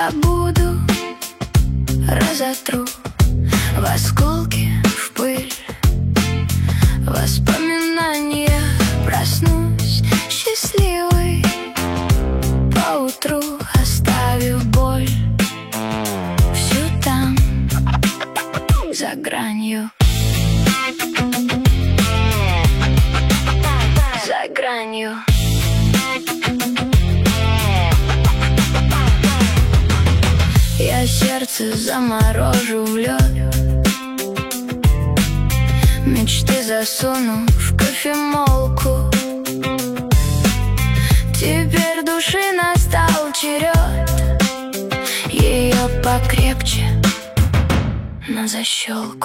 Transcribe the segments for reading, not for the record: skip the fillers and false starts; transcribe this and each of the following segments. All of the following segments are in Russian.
забуду, разотру в осколки, в пыль. Воспоминания, проснусь счастливой поутру, оставив боль всю там, за гранью. За гранью. Я сердце заморожу в лед, мечты засуну в кофемолку. Теперь души настал черед, ее покрепче на защелку.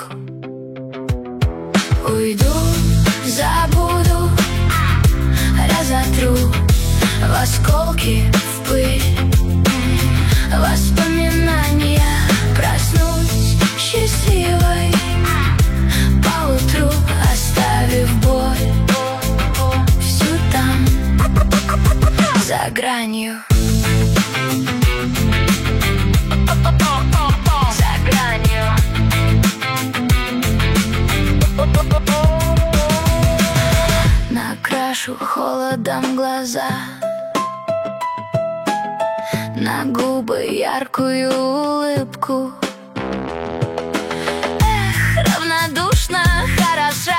Уйду, забуду, разотру в осколки, в пыль. Воспоминания, проснусь счастливой поутру, оставив боль всю там, за гранью. За гранью. Накрашу холодом глаза, на губы яркую улыбку. Эх, равнодушно хороша,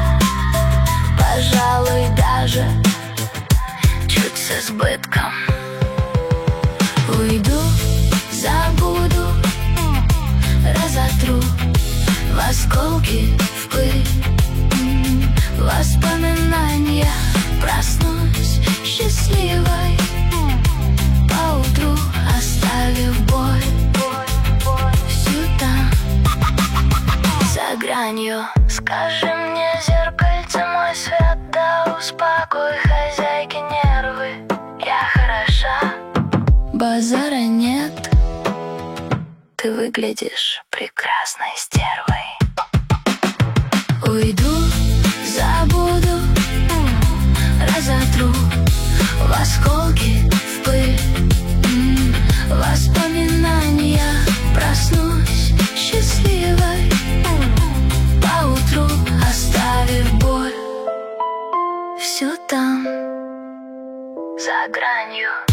пожалуй, даже чуть с избытком. Уйду, забуду, разотру в осколки, в пыль. Воспоминания, проснусь счастливой поутру, оставив боль всю там, за гранью. Скажи мне, зеркальце, мой свет, да успокой хозяйки нервы. Я хороша, базара нет, ты выглядишь прекрасной стервой. Уйду, забуду, разотру в осколки, в пыль. Воспоминания, проснусь счастливой поутру, оставив боль всю там, за гранью.